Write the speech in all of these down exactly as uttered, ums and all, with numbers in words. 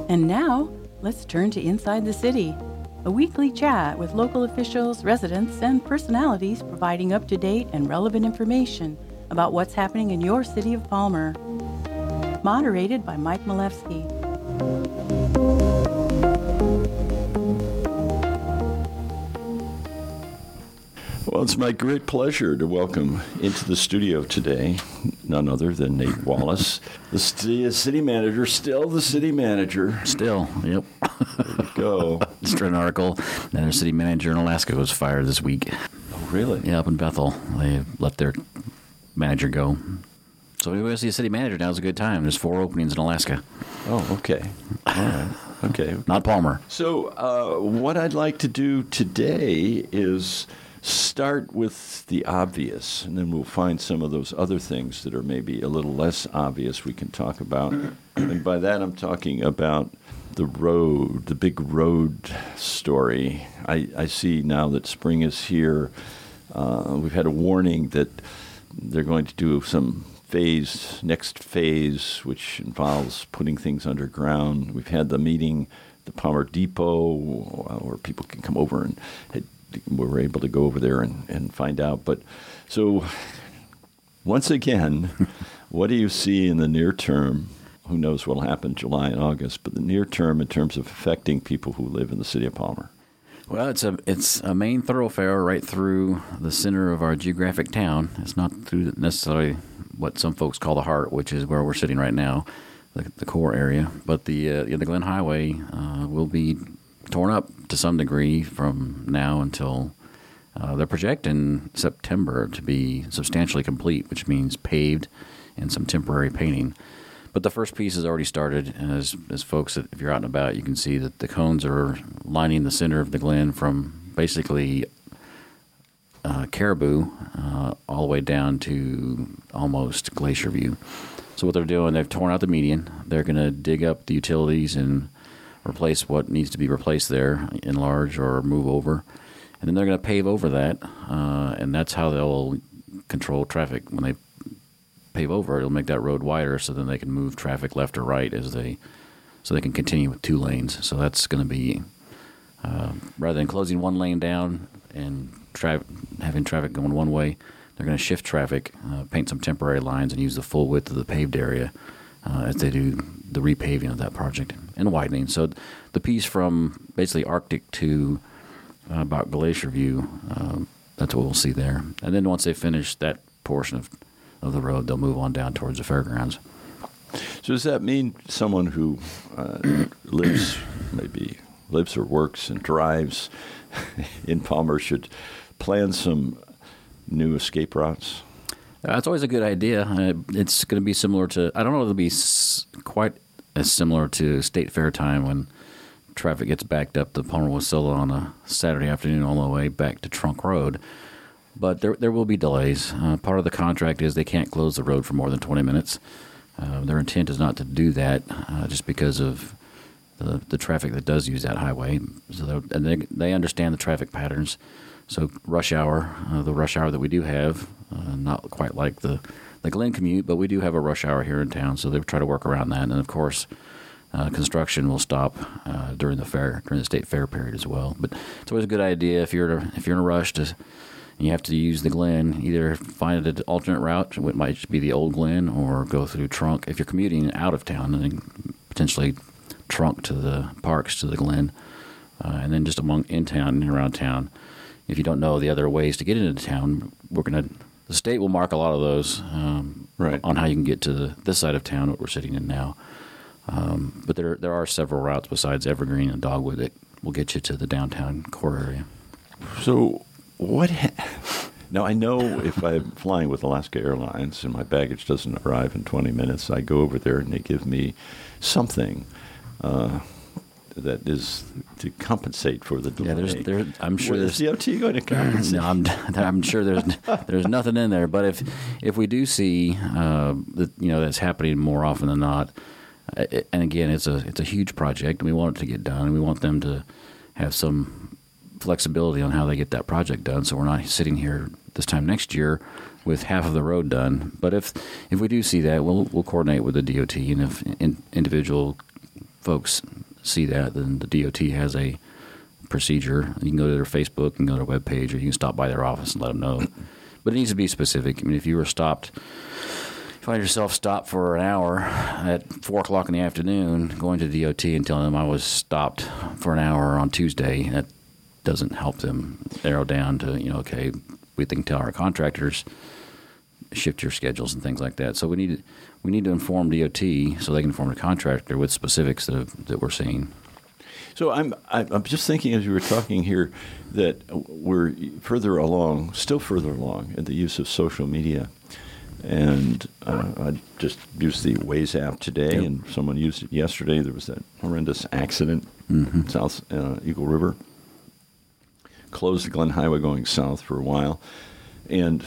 And now, let's turn to Inside the City, a weekly chat with local officials, residents, and personalities providing up-to-date and relevant information about what's happening in your city of Palmer. Moderated by Mike Malevsky. Well, it's my great pleasure to welcome into the studio today none other than Nate Wallace, the city, city manager, still the city manager. Still, yep. There you go. Just read an article that a city manager in Alaska was fired this week. Oh, really? Yeah, up in Bethel. They let their manager go. So if you want to see a city manager, now's a good time. There's four openings in Alaska. Oh, okay. All right. Okay. Not Palmer. So uh, what I'd like to do today is start with the obvious, and then we'll find some of those other things that are maybe a little less obvious we can talk about. And by that, I'm talking about the road, the big road story. I, I see now that spring is here. Uh, we've had a warning that they're going to do some phase, next phase, which involves putting things underground. We've had the meeting, the Palmer Depot, where people can come over and had we were able to go over there and, and find out. But so once again, what do you see in the near term? Who knows what will happen in July and August, but the near term in terms of affecting people who live in the city of Palmer? Well, it's a it's a main thoroughfare right through the center of our geographic town. It's not through necessarily what some folks call the heart, which is where we're sitting right now, the, the core area. But the uh, yeah, the Glen Highway uh, will be torn up to some degree from now until uh, they're projecting September to be substantially complete, which means paved and some temporary painting. But the first piece has already started, and as, as folks, if you're out and about, you can see that the cones are lining the center of the Glen from basically uh, Caribou uh, all the way down to almost Glacier View. So what they're doing, they've torn out the median. They're going to dig up the utilities and replace what needs to be replaced there, enlarge or move over. And then they're going to pave over that, uh, and that's how they'll control traffic. When they pave over, it'll make that road wider so then they can move traffic left or right as they, so they can continue with two lanes. So that's going to be, uh, rather than closing one lane down and tra- having traffic going one way, they're going to shift traffic, uh, paint some temporary lines, and use the full width of the paved area uh, as they do the repaving of that project and widening. So the piece from basically Arctic to uh, about Glacier View, um, that's what we'll see there. And then once they finish that portion of, of the road, they'll move on down towards the fairgrounds. So does that mean someone who uh, lives, maybe lives or works and drives in Palmer should plan some new escape routes? Uh, it's always a good idea. Uh, it's going to be similar to, I don't know if it'll be s- quite as similar to State Fair time when traffic gets backed up to Palmer Wasilla on a Saturday afternoon all the way back to Trunk Road. But there there will be delays. Uh, part of the contract is they can't close the road for more than twenty minutes. Uh, their intent is not to do that uh, just because of the the traffic that does use that highway. So and they they understand the traffic patterns. So rush hour, uh, the rush hour that we do have, uh, not quite like the, the Glen commute, but we do have a rush hour here in town, so they try to work around that. And, of course, uh, construction will stop uh, during the fair, during the state fair period as well. But it's always a good idea if you're if you're in a rush to, and you have to use the Glen, either find an alternate route, it might be the old Glen, or go through Trunk. If you're commuting out of town, then potentially Trunk to the parks to the Glen, uh, and then just among in town and around town. If you don't know the other ways to get into town, we're gonna the state will mark a lot of those um, right. on how you can get to the, this side of town, what we're sitting in now. Um, but there there are several routes besides Evergreen and Dogwood that will get you to the downtown core area. So what? Ha- now I know if I'm flying with Alaska Airlines and my baggage doesn't arrive in twenty minutes, I go over there and they give me something. Uh, that is to compensate for the delay. Yeah, there's, there, I'm sure well, there's is the O T going to compensate? No, I'm, I'm sure there's there's nothing in there. But if if we do see uh, that you know that's happening more often than not, and again, it's a it's a huge project, and we want it to get done, and we want them to have some flexibility on how they get that project done. So we're not sitting here this time next year with half of the road done. But if if we do see that, we'll we'll coordinate with the D O T, and if in, individual folks see that, then the D O T has a procedure. You can go to their Facebook and go to their webpage, or you can stop by their office and let them know. But it needs to be specific. I mean, if you were stopped, you find yourself stopped for an hour at four o'clock in the afternoon, going to the D O T and telling them I was stopped for an hour on Tuesday, that doesn't help them narrow down to, you know, okay, we can tell our contractors shift your schedules and things like that. So we need we need to inform D O T so they can inform the contractor with specifics that have, that we're seeing. So I'm I'm just thinking as you were talking here that we're further along, still further along in the use of social media. And uh, I just used the Waze app today, yep. and someone used it yesterday. There was that horrendous accident mm-hmm. south uh, Eagle River. Closed the Glen Highway going south for a while. And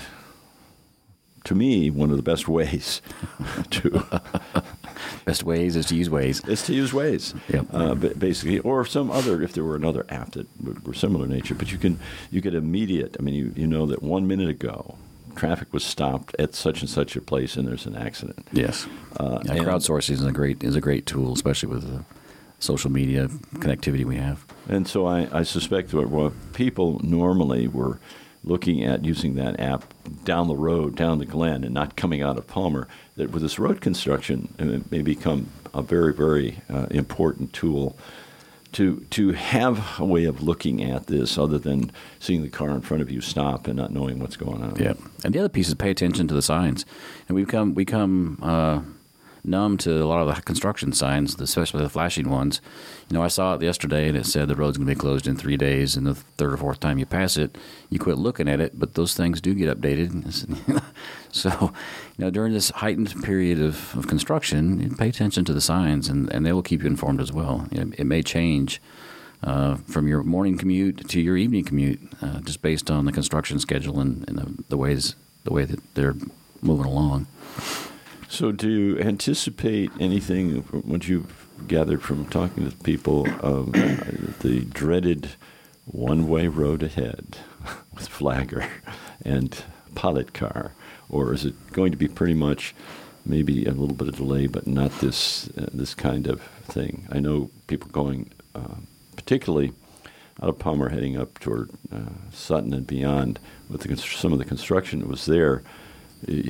to me, one of the best ways to... best ways is to use Waze. Is to use Waze, yep. uh, basically. Or some other, if there were another app that were similar nature. But you can you get immediate, I mean, you, you know that one minute ago, traffic was stopped at such and such a place and there's an accident. Yes. Uh, yeah, and, crowdsourcing is a great is a great tool, especially with the social media connectivity we have. And so I, I suspect that what people normally were looking at using that app down the road, down the Glen, and not coming out of Palmer, that with this road construction, it may become a very, very uh, important tool to to have a way of looking at this other than seeing the car in front of you stop and not knowing what's going on. Yeah. And the other piece is pay attention to the signs. And we come, we come uh, numb to a lot of the construction signs, especially the flashing ones. You know, I saw it yesterday, and it said the road's going to be closed in three days, and the third or fourth time you pass it, you quit looking at it, but those things do get updated. So, you know, during this heightened period of, of construction, you pay attention to the signs, and, and they will keep you informed as well. You know, it may change uh, from your morning commute to your evening commute, uh, just based on the construction schedule and, and the, the ways the way that they're moving along. So do you anticipate anything, what you've gathered from talking to people, of the dreaded one-way road ahead with flagger and pilot car? Or is it going to be pretty much maybe a little bit of delay, but not this uh, this kind of thing? I know people going, uh, particularly out of Palmer, heading up toward uh, Sutton and beyond, with the, some of the construction that was there, you,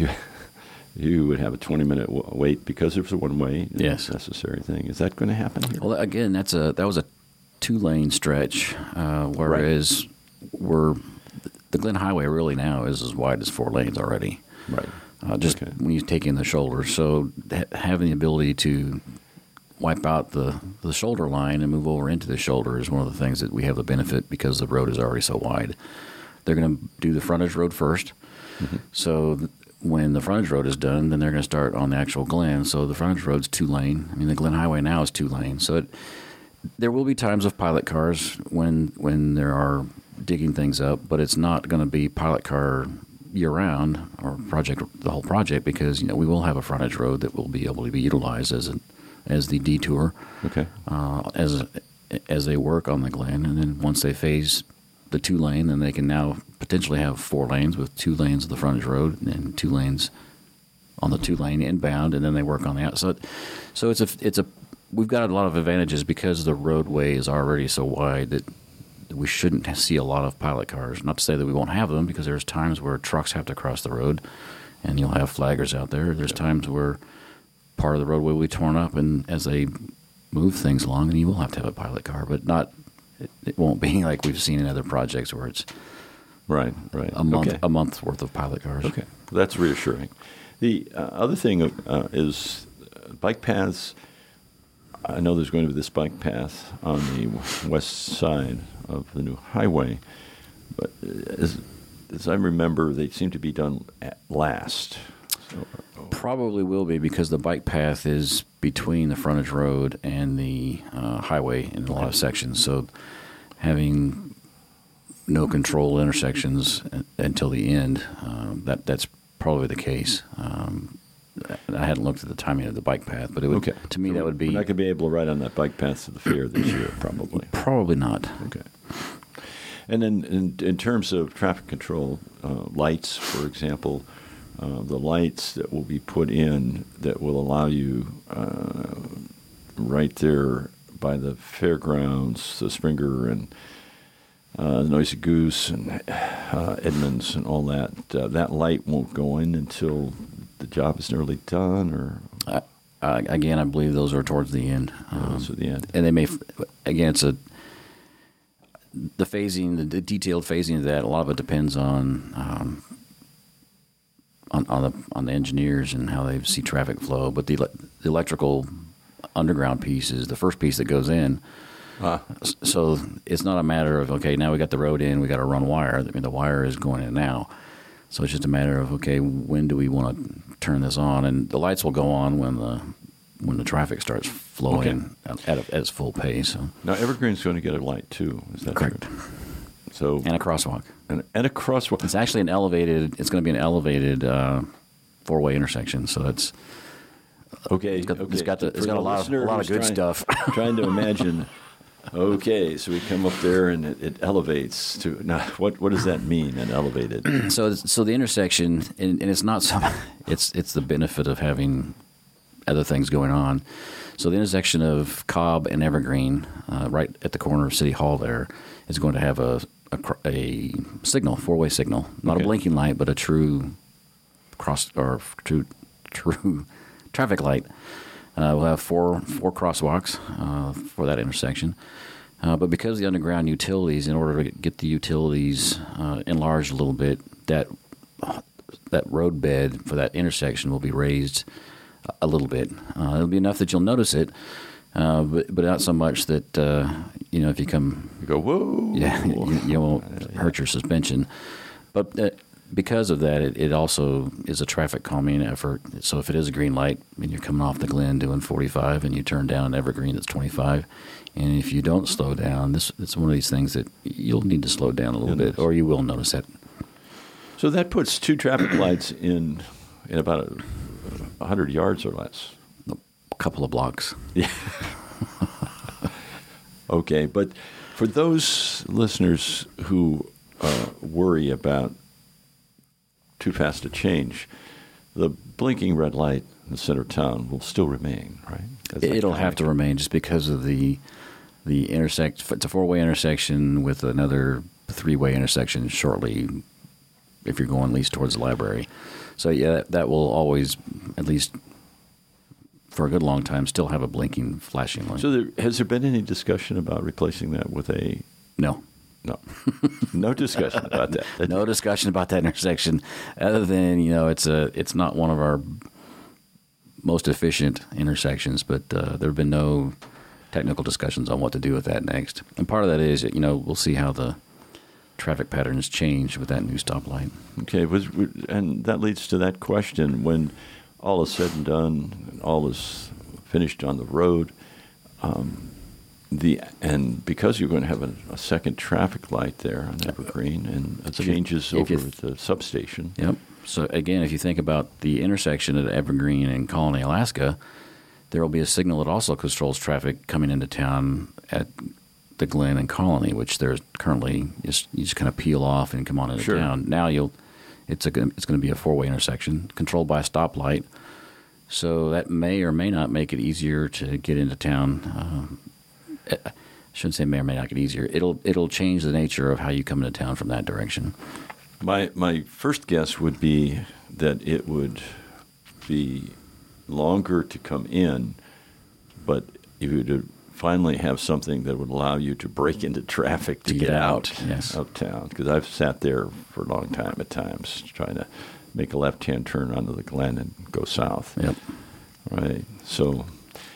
you would have a twenty-minute w- wait because it was a one-way yes. necessary thing. Is that going to happen here? Well, again, that's a that was a two-lane stretch, uh, whereas right. we're the Glen Highway really now is as wide as four lanes already. Right. Uh, just okay. when you take in the shoulder, so ha- having the ability to wipe out the, the shoulder line and move over into the shoulder is one of the things that we have the benefit because the road is already so wide. They're going to do the frontage road first. Mm-hmm. So th- when the frontage road is done, then they're going to start on the actual Glen. So the frontage road's two lane. I mean, the Glen Highway now is two lane. So it, there will be times of pilot cars when when there are digging things up, but it's not going to be pilot car year round or project the whole project because you know we will have a frontage road that will be able to be utilized as an as the detour. Okay. Uh, as as they work on the Glen, and then once they phase the two lane, then they can now potentially have four lanes with two lanes of the frontage road and two lanes on the two lane inbound, and then they work on the outside. So it's a it's a we've got a lot of advantages because the roadway is already so wide that we shouldn't see a lot of pilot cars. Not to say that we won't have them, because there's times where trucks have to cross the road, and you'll have flaggers out there. There's times where part of the roadway will be torn up, and as they move things along, and you will have to have a pilot car, but not. It, it won't be like we've seen in other projects where it's right, right, a month, okay. a month's worth of pilot cars. Okay, well, that's reassuring. The uh, other thing uh, is bike paths. I know there's going to be this bike path on the west side of the new highway, but as, as I remember, they seem to be done at last. So, Probably will be because the bike path is between the frontage road and the uh, highway in a lot of sections. So having no control intersections until the end, um, that that's probably the case. Um, I hadn't looked at the timing of the bike path, but it would, okay. to me so that would be... We're not going to be able to ride on that bike path to the fair this year, probably. Probably not. Okay. And then in, in terms of traffic control, uh, lights, for example, uh, the lights that will be put in that will allow you uh, right there by the fairgrounds, the Springer and uh, Noisy Goose and uh, Edmonds and all that, uh, that light won't go in until the job is nearly done, or Uh, uh, again, I believe those are towards the end. oh, those are the end. And they may, again, it's a the phasing, the, the detailed phasing of that. A lot of it depends on um, on on the on the engineers and how they see traffic flow. But the, ele- the electrical underground piece is the first piece that goes in. Ah. S- So it's not a matter of, okay, now we got the road in, we got to run wire. I mean, the wire is going in now. So it's just a matter of, okay, when do we want to turn this on? And the lights will go on when the when the traffic starts flowing at, at, at its full pace. So. Now, Evergreen's going to get a light, too. Is that Correct. true? So, And a crosswalk. and, and a crosswalk. It's actually an elevated, it's going to be an elevated uh, four-way intersection. So it's, Okay, it's got, okay. it's got, the, it's For got a the lot of, a listener lot of who's good trying- stuff. Trying to imagine. Okay, so we come up there and it, it elevates to. Now, what what does that mean? An elevated. So, it's- so the intersection, and, and it's not so. It's it's the benefit of having other things going on. So the intersection of Cobb and Evergreen, uh, right at the corner of City Hall, there is going to have a a, cr- a signal, four way signal, not Okay. a blinking light, but a true cross or true true traffic light. Uh, we'll have four four crosswalks uh, for that intersection. Uh, but because of the underground utilities, in order to get the utilities uh, enlarged a little bit, that that road bed for that intersection will be raised a little bit. Uh, it'll be enough that you'll notice it, uh, but but not so much that uh, you know if you come, You go, whoa. yeah, you, you won't hurt your suspension. But uh, because of that, it, it also is a traffic calming effort. So if it is a green light and you're coming off the Glen doing forty-five and you turn down an Evergreen that's twenty-five, and if you don't slow down, this it's one of these things that you'll need to slow down a little You'll bit, or you will notice that. So that puts two traffic lights in in about a, a hundred yards or less. A couple of blocks. Yeah. Okay, but for those listeners who uh, worry about too fast a change, the blinking red light in the center of town will still remain, right? As that It'll kind have of- to remain just because of the the intersect. It's a four way intersection with another three way intersection shortly. If you're going at least towards the library, so yeah, that, that will always, at least for a good long time, still have a blinking flashing light. So there, has there been any discussion about replacing that with a no, no, no discussion about that? That- no discussion about that intersection, other than you know it's a it's not one of our most efficient intersections, but uh, there have been no technical discussions on what to do with that next. And part of that is you know we'll see how the traffic patterns change with that new stoplight. Okay, was, and that leads to that question: when all is said and done, and all is finished on the road, um, the and because you're going to have a, a second traffic light there on Evergreen, and it So if you- changes if you over th- at the substation. Yep. So again, if you think about the intersection at Evergreen and Colony, Alaska, there will be a signal that also controls traffic coming into town at the Glen and Colony, which there's currently just you just kind of peel off and come on into Sure. town. Now you'll it's a it's going to be a four way intersection controlled by a stoplight, so that may or may not make it easier to get into town. Um, I shouldn't say may or may not get easier. It'll it'll change the nature of how you come into town from that direction. My my first guess would be that it would be longer to come in, but if you would finally have something that would allow you to break into traffic to, To get, get out, out, yes. of town. Because I've sat there for a long time at times trying to make a left-hand turn onto the Glen and go south. Yep. Right. So,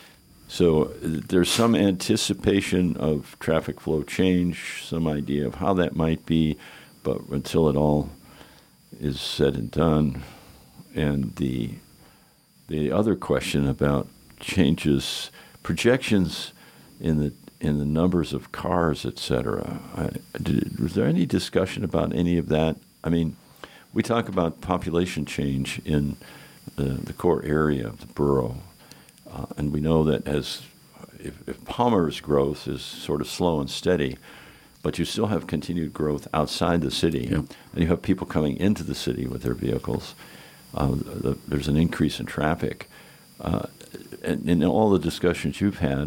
so there's some anticipation of traffic flow change, some idea of how that might be, but until it all is said and done, and the the other question about changes, projections in the in the numbers of cars, et cetera. I, did, was there any discussion about any of that? I mean, we talk about population change in the, the core area of the borough, uh, and we know that as if, if Palmer's growth is sort of slow and steady, but you still have continued growth outside the city, Yep. and you have people coming into the city with their vehicles. Uh, the, there's an increase in traffic. Uh, and in all the discussions you've had, or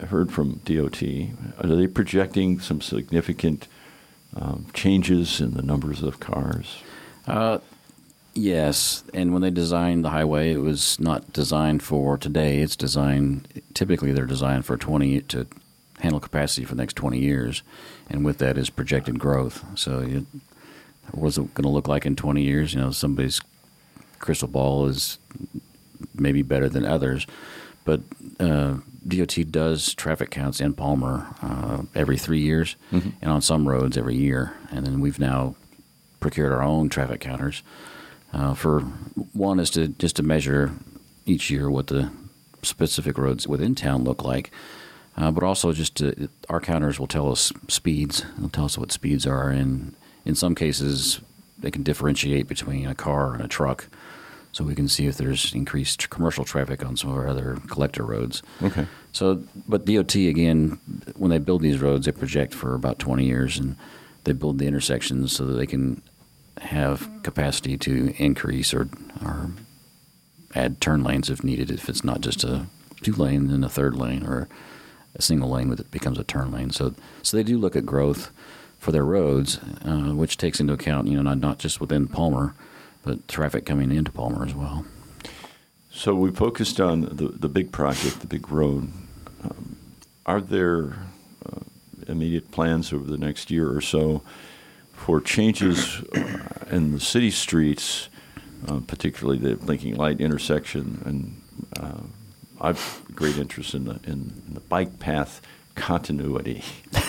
heard from D O T. Are they projecting some significant um, changes in the numbers of cars? Uh, yes, and when they designed the highway, it was not designed for today. It's designed, typically they're designed for twenty to handle capacity for the next twenty years, and with that is projected growth. So it, what's it going to look like in twenty years? You know, somebody's crystal ball is maybe better than others, but uh, D O T does traffic counts in Palmer uh, every three years, mm-hmm. and on some roads every year. And then we've now procured our own traffic counters. Uh, for one is to just to measure each year what the specific roads within town look like, uh, but also just to, our counters will tell us speeds. They'll tell us what speeds are, and in some cases they can differentiate between a car and a truck. So we can see if there's increased commercial traffic on some of our other collector roads. Okay. So, but D O T, again, when they build these roads, they project for about twenty years, and they build the intersections so that they can have capacity to increase or, or add turn lanes if needed, if it's not just a two lane and a third lane, or a single lane with it becomes a turn lane. So, so they do look at growth for their roads, uh, which takes into account, you know, not, not just within Palmer, but traffic coming into Palmer as well. So we focused on the, the big project, the big road. Um, are there uh, immediate plans over the next year or so for changes uh, in the city streets, uh, particularly the blinking light intersection? And uh, I've great interest in the, in, in the bike path continuity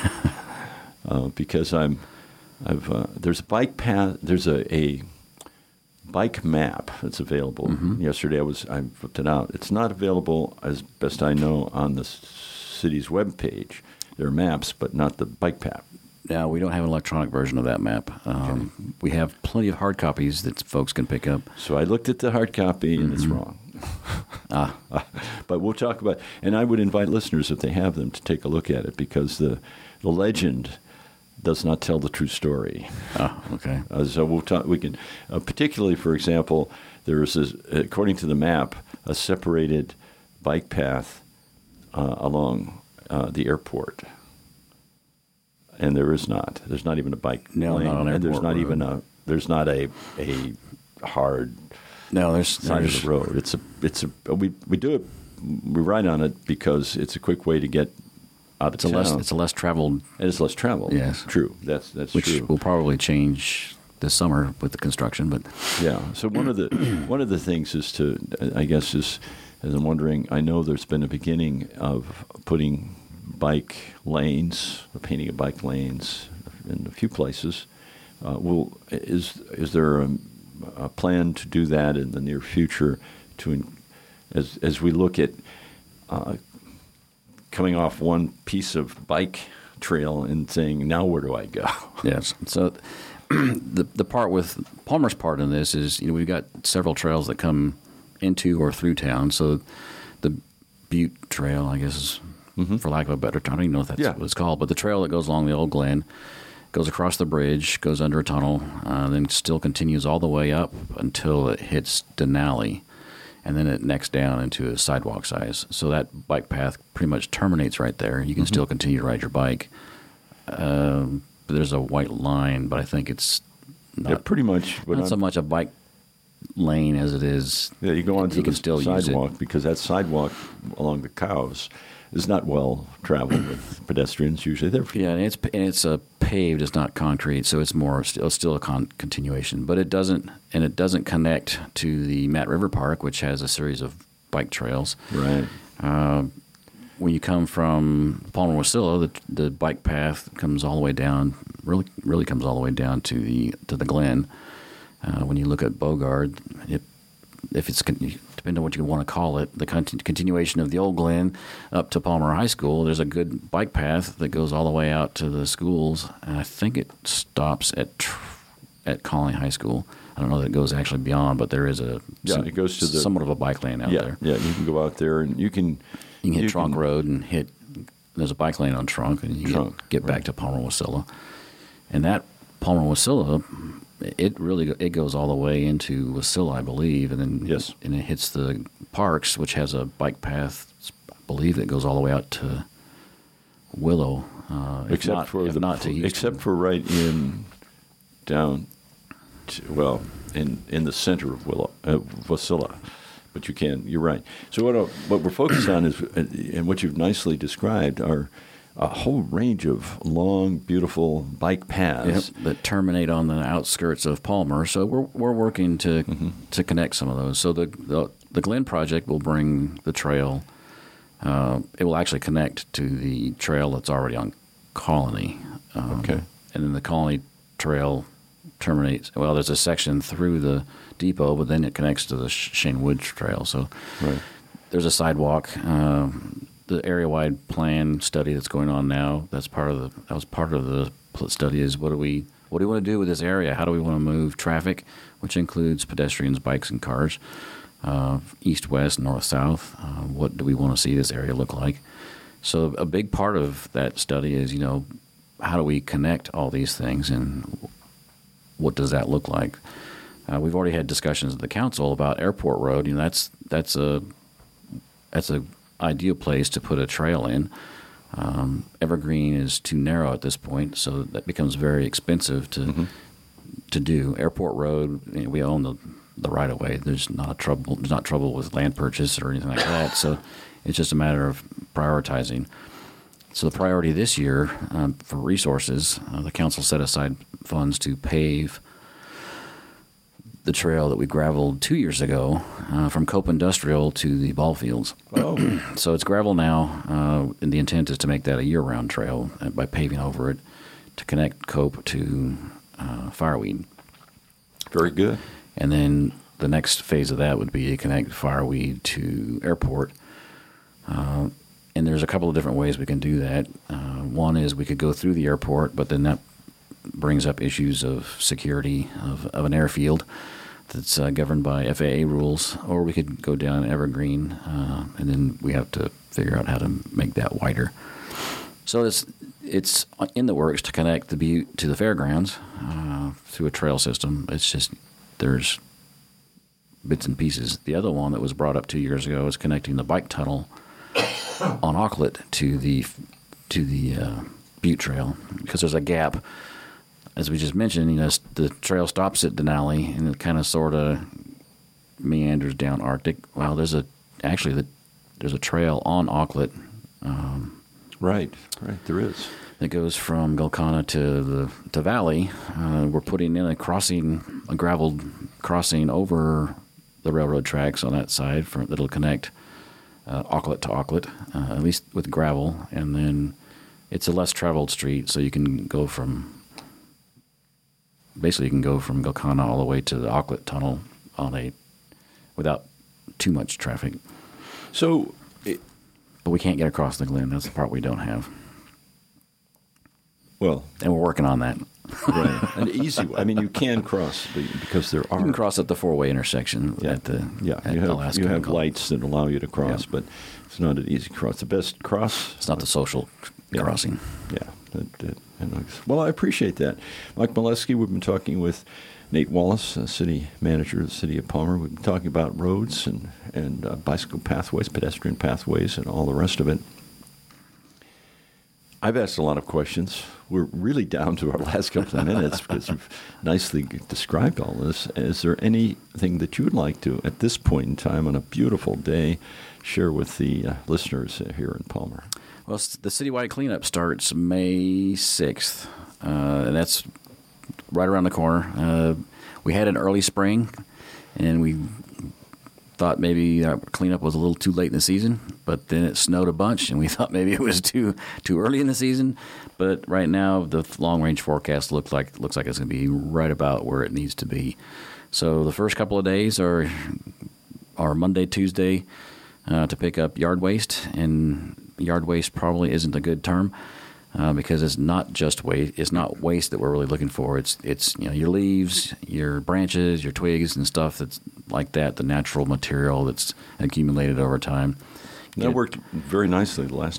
uh, because I'm, I've uh, there's a bike path, there's a, a bike map that's available. Mm-hmm. Yesterday I was I put it out. It's not available, as best I know, on the city's webpage. There are maps, but not the bike map. Now, we don't have an electronic version of that map. Um, okay. We have plenty of hard copies that folks can pick up. So I looked at the hard copy, and mm-hmm. it's wrong. ah. But we'll talk about, and I would invite listeners, if they have them, to take a look at it, because the the legend does not tell the true story. Oh, okay. Uh, so we'll talk. We can, uh, particularly, for example, there is, this, according to the map, a separated bike path uh, along uh, the airport, and there is not. There's not even a bike no, lane, not on and there's not road. even a. There's not a a hard. No, there's side there's, of the road. It's a. It's a. We we do it. We ride on it because it's a quick way to get out of it's town. A less, it's a less traveled. And it's less traveled. Yes, true. That's that's which true. Which will probably change this summer with the construction, but yeah. So one of the one of the things is to, I guess, is as I'm wondering. I know there's been a beginning of putting bike lanes, painting of bike lanes in a few places. Uh, will is is there a, a plan to do that in the near future? To as as we look at uh, coming off one piece of bike trail and saying, now where do I go? Yes. So the the part with Palmer's part in this is, you know, we've got several trails that come into or through town. So the Butte Trail, I guess, is, mm-hmm. for lack of a better term, I don't even know if that's yeah. what it's called, but the trail that goes along the Old Glen goes across the bridge, goes under a tunnel, uh, then still continues all the way up until it hits Denali, and then it necks down into a sidewalk size. So that bike path pretty much terminates right there. You can mm-hmm. still continue to ride your bike. Um, there's a white line, but I think it's not, yeah, pretty much, not so much a bike lane as it is. Yeah, you go onto you the can still sidewalk because that sidewalk along the cows is not well traveled with pedestrians usually. They're yeah, and it's and it's a paved, it's not concrete, so it's more still it's still a con- continuation. But it doesn't and it doesn't connect to the Matt River Park, which has a series of bike trails. Right. Uh, when you come from Palmer Wasilla, the the bike path comes all the way down. Really, really comes all the way down to the to the Glen. Uh, when you look at Bogard, it if it's depending on what you want to call it, the continu- continuation of the Old Glen up to Palmer High School, there's a good bike path that goes all the way out to the schools, and I think it stops at tr- at Colony High School. I don't know that it goes actually beyond, but there is a yeah, some, it goes to the somewhat of a bike lane out yeah, there. Yeah, you can go out there and you can you can hit you Trunk can, Road and hit. There's a bike lane on Trunk, and you Trunk, get, get back right. to Palmer Wasilla, and that Palmer Wasilla. It really it goes all the way into Wasilla, I believe, and then yes. and it hits the parks, which has a bike path, I believe, that goes all the way out to Willow, uh, if except not, for if the not to Houston. except for right in down, to, well, in in the center of Willow, uh, Wasilla. But you can. You're right. So what uh, what we're focused on is, uh, and what you've nicely described, are a whole range of long, beautiful bike paths yep, that terminate on the outskirts of Palmer. So we're we're working to mm-hmm. to connect some of those. So the the, the Glen project will bring the trail. Uh, it will actually connect to the trail that's already on Colony. Um, okay. And then the Colony Trail terminates. Well, there's a section through the depot, but then it connects to the Shane Woods Trail. So right. there's a sidewalk. Um, the area-wide plan study that's going on now. That's part of the. That was part of the study. Is what do we what do we want to do with this area? How do we want to move traffic, which includes pedestrians, bikes, and cars, uh, east, west, north, south. Uh, what do we want to see this area look like? So a big part of that study is, you know, how do we connect all these things, and what does that look like? Uh, we've already had discussions at the council about Airport Road. You know, that's that's a that's a ideal place to put a trail in. Um, Evergreen is too narrow at this point, so that becomes very expensive to mm-hmm. to do. Airport Road, you know, we own the the right of way. There's not trouble. There's not trouble with land purchase or anything like that. So it's just a matter of prioritizing. So the priority this year um, for resources, uh, the council set aside funds to pave the trail that we graveled two years ago uh, from Cope Industrial to the ball fields. Oh. So it's gravel now, uh, and the intent is to make that a year-round trail by paving over it to connect Cope to uh, Fireweed. Very good. And then the next phase of that would be to connect Fireweed to Airport. Uh, and there's a couple of different ways we can do that. Uh, one is we could go through the airport, but then that brings up issues of security of, of an airfield that's uh, governed by F A A rules, or we could go down Evergreen, uh, and then we have to figure out how to make that wider. So it's it's in the works to connect the Butte to the fairgrounds uh, through a trail system. It's just there's bits and pieces. The other one that was brought up two years ago is connecting the bike tunnel on Aucklet to the to the uh, Butte Trail, because there's a gap. As we just mentioned, you know, the trail stops at Denali and it kind of sort of meanders down Arctic. Well, there's a actually the, there's a trail on Aucklet. Um, right, right, there is. That goes from Gulkana to the to Valley. Uh, we're putting in a crossing, a graveled crossing over the railroad tracks on that side for, that'll connect uh, Aucklet to Aucklet, uh, at least with gravel, and then it's a less traveled street, so you can go from. Basically, you can go from Gulkana all the way to the Aucklet Tunnel on a without too much traffic. So, it, but we can't get across the Glen. That's the part we don't have. Well, and we're working on that. Right, an easy way. I mean, you can cross because there are. You can cross at the four-way intersection yeah. at the yeah. At you have Alaska you have lights that allow you to cross, yeah. but it's not an easy cross. The best cross. It's not the social yeah. crossing. Yeah. That, that, well, I appreciate that. Mike Molesky, we've been talking with Nate Wallace, uh, city manager of the city of Palmer. We've been talking about roads and, and uh, bicycle pathways, pedestrian pathways, and all the rest of it. I've asked a lot of questions. We're really down to our last couple of minutes because you've nicely described all this. Is there anything that you would like to, at this point in time, on a beautiful day, share with the uh, listeners uh, here in Palmer? Well, the citywide cleanup starts May sixth, uh, and that's right around the corner. Uh, we had an early spring, and we thought maybe our cleanup was a little too late in the season, but then it snowed a bunch, and we thought maybe it was too too early in the season. But right now, the long-range forecast looks like looks like it's going to be right about where it needs to be. So the first couple of days are are Monday, Tuesday uh, to pick up yard waste, and yard waste probably isn't a good term uh, because it's not just waste. It's not waste that we're really looking for. It's it's you know your leaves, your branches, your twigs, and stuff that's like that. The natural material that's accumulated over time. That worked very nicely the last time.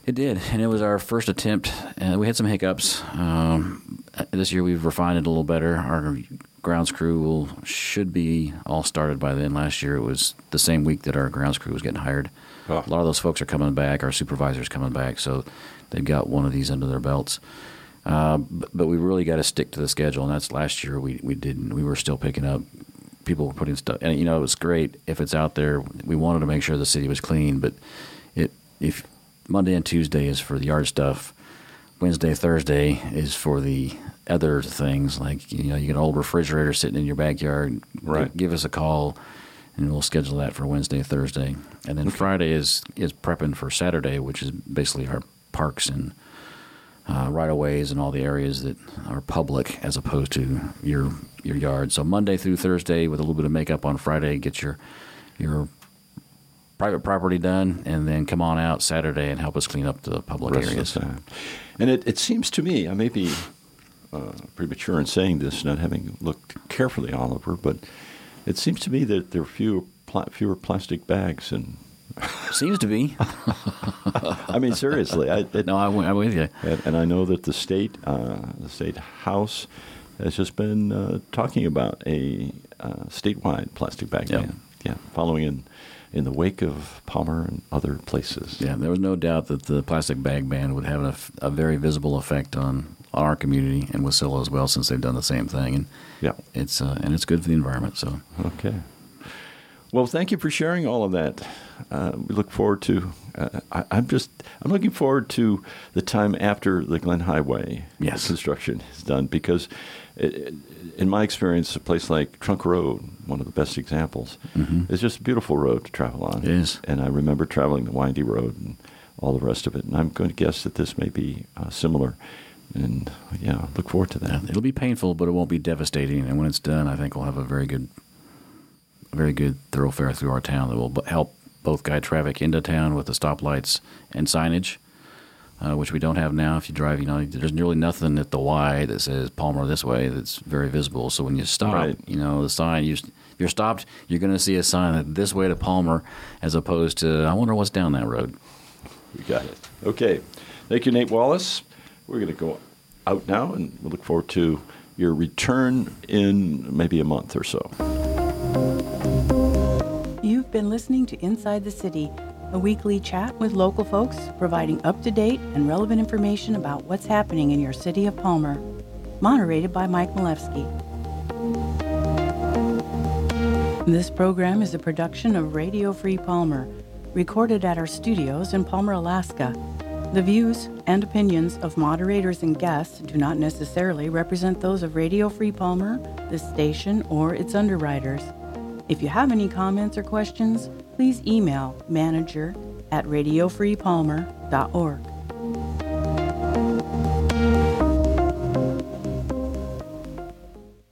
It did, and it was our first attempt. And we had some hiccups. Um, this year we've refined it a little better. Our grounds crew will should be all started by then. Last year it was the same week that our grounds crew was getting hired. Oh. A lot of those folks are coming back. Our supervisors coming back, so they've got one of these under their belts. Uh, but, but we really got to stick to the schedule, and that's last year we we didn't. We were still picking up. People were putting stuff, and you know it was great if it's out there. We wanted to make sure the city was clean, but it if Monday and Tuesday is for the yard stuff, Wednesday, Thursday is for the other things like you know you get an old refrigerator sitting in your backyard. Right. Give us a call, and we'll schedule that for Wednesday, Thursday, and then okay. Friday is is prepping for Saturday, which is basically our parks and uh, right-of-ways and all the areas that are public as opposed to your your yard. So Monday through Thursday with a little bit of makeup on Friday, get your your private property done, and then come on out Saturday and help us clean up the public Rest areas. Of the time. And it, it seems to me, I may be uh, premature in saying this, not having looked carefully all over, but it seems to me that there are fewer, pl- fewer plastic bags and seems to be. I mean, seriously. I, it, no, I, I'm with you. And, and I know that the state, uh, the state house, has just been uh, talking about a uh, statewide plastic bag yep. ban. Yeah, following in in the wake of Palmer and other places. Yeah, there was no doubt that the plastic bag ban would have a, a very visible effect on, on our community and Wasilla as well, since they've done the same thing. And yeah, it's uh, and it's good for the environment. So okay. Well, thank you for sharing all of that. Uh, we look forward to. Uh, I, I'm just. I'm looking forward to the time after the Glen Highway yes. construction is done, because, it, it, in my experience, a place like Trunk Road, one of the best examples, mm-hmm. is just a beautiful road to travel on. It is. And I remember traveling the windy road and all the rest of it. And I'm going to guess that this may be uh, similar. And yeah, look forward to that. Yeah, it'll be painful, but it won't be devastating. And when it's done, I think we'll have a very good. very good thoroughfare through our town that will help both guide traffic into town with the stoplights and signage, uh, which we don't have now. If you drive, you know, there's nearly nothing at the Y that says Palmer this way that's very visible. So when you stop, right. you know, the sign, you, if you're stopped, you're going to see a sign that this way to Palmer, as opposed to, I wonder what's down that road. We got it. Okay. Thank you, Nate Wallace. We're going to go out now, and we'll look forward to your return in maybe a month or so. You've been listening to Inside the City, a weekly chat with local folks providing up-to-date and relevant information about what's happening in your city of Palmer. Moderated by Mike Malevsky. This program is a production of Radio Free Palmer, recorded at our studios in Palmer, Alaska. The views and opinions of moderators and guests do not necessarily represent those of Radio Free Palmer, the station, or its underwriters. If you have any comments or questions, please email manager at radio free palmer dot org.